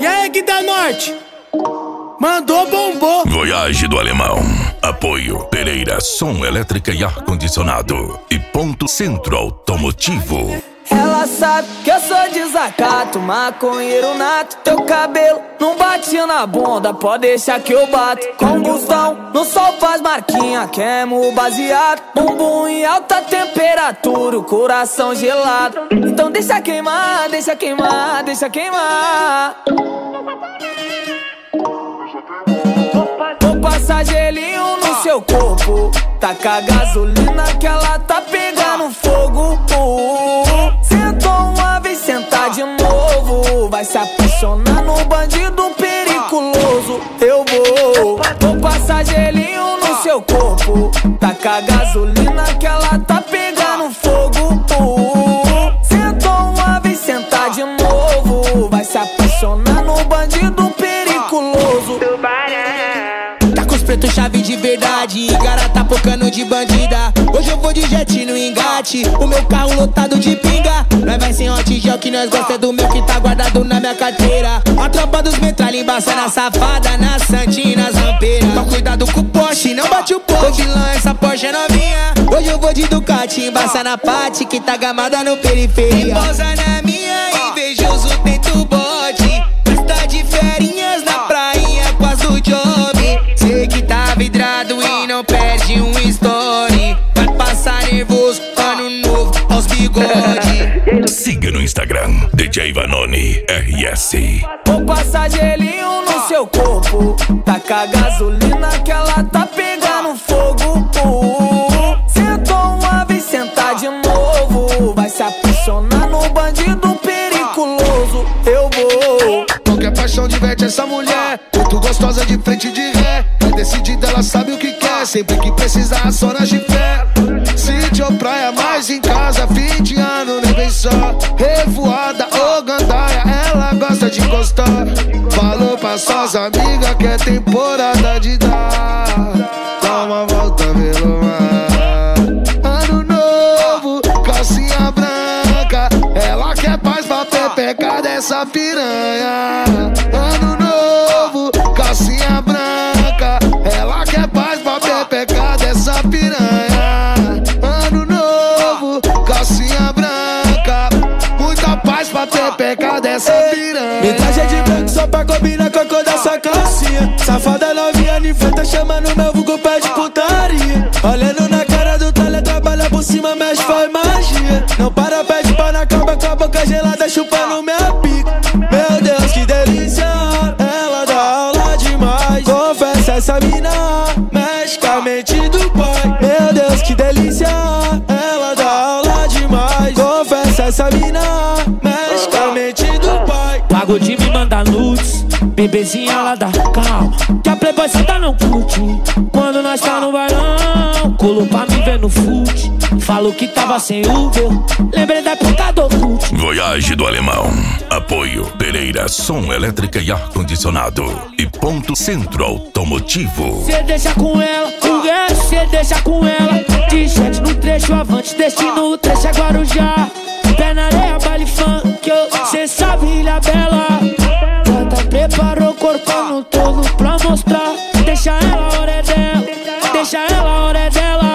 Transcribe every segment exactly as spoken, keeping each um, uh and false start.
E aí, Gui da Norte? Mandou, bombou. Voyage do Alemão. Apoio Pereira Som Elétrica e Ar-Condicionado. E Ponto Centro Automotivo. Ela sabe que eu sou desacato, maconheiro nato. Teu cabelo não bate na bunda, pode deixar que eu bato. Combustão, no sol faz marquinha, queimo baseado. Bumbum em alta temperatura, o coração gelado. Então deixa queimar, deixa queimar, deixa queimar. Vou passar gelinho no seu corpo, taca gasolina que ela tá pegando fogo. Sentou uma vez, sentar de novo, vai se apaixonar no bandido periculoso. Eu vou, vou passar gelinho no seu corpo, taca gasolina que ela tá pegando fogo. Sentou uma vez, sentar de novo, vai se apaixonar no bandido periculoso. Preto chave de verdade, cara tá pocando de bandida. Hoje eu vou de jet no engate, o meu carro lotado de pinga. Nós vai sem hot gel que nós gosta do meu que tá guardado na minha carteira. A tropa dos metralha embaça na safada, na santina, nas rampeiras. Toma cuidado com o Porsche, não bate o poste. Ô vilão, essa Porsche é novinha. Hoje eu vou de Ducati, embaça na Pati que tá gamada no periferia. Pousa na minha, invejoso tenta o bote. Tá de ferinhas na praia, quase do job. Sei que tá vidrado e não perde um story. Vai passar nervoso, ano novo aos bigode. Siga no Instagram, D J Vanoni R S. Vou passar gelinho no seu corpo, taca gasolina que ela tá pegando fogo. Sentou uma vez, sentar de novo, vai se apaixonar no bandido periculoso. Eu vou. Qualquer paixão diverte essa mulher, muito gostosa de frente de ré. Vai decidida, ela sabe o que quer, sempre que precisar só na de fé. Sítio ou praia, mais em casa, fim de ano, nem vem só. Revoada ou gandaia, ela gosta de encostar. Falou pra suas amigas que é temporada de dar. Dá uma volta pelo mar. Ano novo, calcinha branca, ela quer paz pra pepecar dessa piranha. Ano novo, calcinha branca, ela quer paz pra pepecar dessa piranha. Ano novo, calcinha branca, muita paz pra pepecar dessa piranha. Metragem de branco só pra combinar com a cor dessa calcinha. Safada novinha de frente chamando meu vulgo pé de putaria. Olhando na cara do talha, trabalha por cima, mexe, faz magia. Não para, pede pau na cama com a boca gelada, chupando minha pica. Meu Deus, que delícia, ela dá aula demais. Confessa essa mina, mexe com a mente do pai. Meu Deus, que delícia, ela dá aula demais. Confessa essa mina, mexe com a mente do pai. Pagode me manda nudes, bebezinha lá da calma, que a Playboy senta não curte. Quando nós tá no bailão, colou pra me ver no fute. Falou que tava sem Uber, lembrei da época do cult. Voyage do Alemão. Apoio Pereira Som Elétrica e Ar-Condicionado. E Ponto Centro Automotivo. Cê deixa com ela, o resto cê deixa com ela. De jet no trecho avante, destino o trecho é Guarujá. Pé na areia, baile funk, cê sabe, ilha bela. Gata preparou o corpão todo pra mostrar. Deixa ela, a hora é dela, deixa ela, a hora é dela.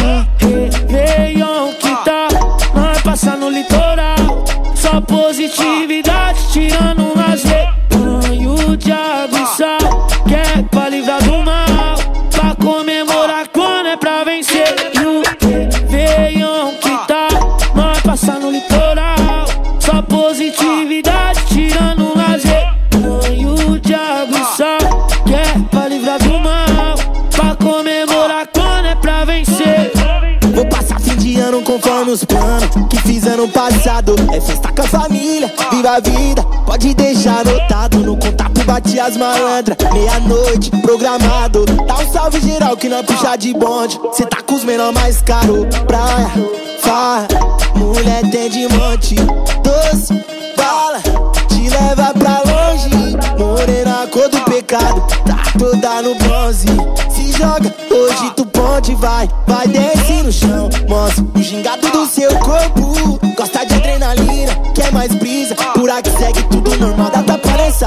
Réveillon que tá, nós passa no litoral. Só positividade, tirando um lazer. Banho de água e sal, que é pra livrar do mal, pra comemorar quando é pra vencer. E o Réveillon que tá, nós passa no litoral. Só positividade, tirando um lazer. Banho de água e sal, que é pra livrar do mal, pra comemorar quando é pra vencer. Vou passar fim de ano conforme os planos que fiz ano passado. É festa com a família, viva a vida, pode deixar anotado. No contato bate as malandras, meia-noite programado. Dá um salve geral que não puxa de bonde. Cê tá com os menor mais caro. Praia, farra, mulher tem de monte. Doce, bala, te leva pra longe. Morena, cor do pecado, tá toda no bronze. Se joga, hoje tu pode, vai, vai, desce no chão. Mostra o gingado do seu corpo. Gosta de adrenalina, quer mais brisa. Por aqui segue tudo normal, dá tapa nessa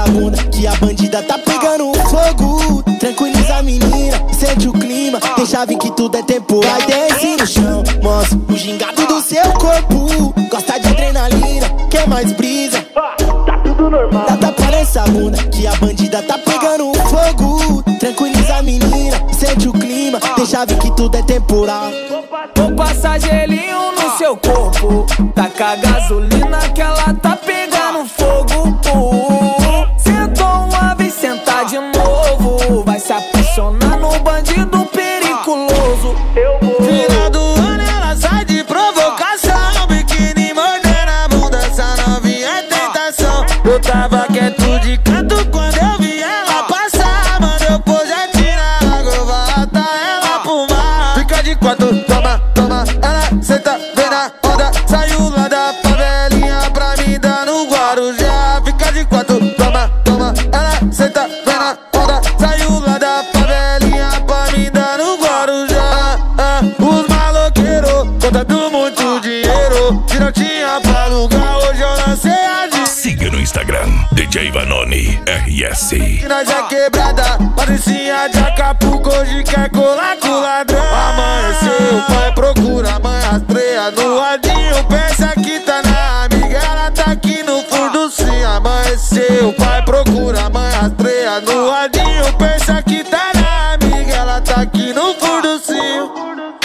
essa bunda que a bandida tá pegando fogo. Tranquiliza a menina, sente o clima, deixa vir que tudo é temporal. Vai desce no chão, mostra o gingado do seu corpo. Gosta de adrenalina, quer mais brisa. Tá tudo normal. Dá tapa nessa bunda que a bandida tá pegando fogo. Tranquiliza a menina, sente o clima, deixa vir que tudo é temporal. Vou passar gelinho no seu corpo, taca gasolina que ela tá pegando fogo. Sentou uma vez, senta de novo, vai se apaixonar no bandido periculoso. Eu vou. Final do ano ela sai de provocação, biquíni mordendo a bunda, essa novinha é tentação. Eu tava quieto de canto quando eu vi ela passar, mandou projetinho na água, eu vou arrastar ela pro mar. Fica de quatro, toma, toma, ela senta, vem na onda, saiu lá da favelinha pra me dar no Guarujá. Fica de quatro, toma, toma, ela senta, vem na onda, saiu lá da favelinha pra me dar no Guarujá. Ah, os maloqueiros contando muito dinheiro, se não tinha pra alugar, hoje eu lancei a de. Siga no Instagram, D J Vanoni R S. Nós é quebrada, patricinha de Acapulco, hoje quer colar com ladrão. Amanheceu, o pai procura, a mãe rastreia no radinho, pensa que tá na amiga, ela tá aqui no fundo sim. Amanheceu, o pai procura, a mãe rastreia no radinho, pensa que tá na amiga, ela tá aqui no fundo sim.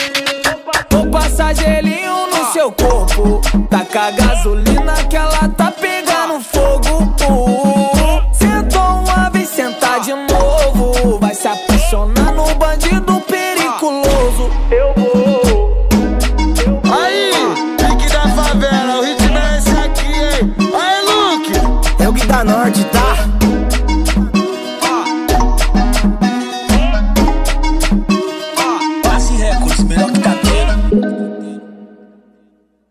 Vou passar gelinho no seu corpo, taca gasolina que ela tá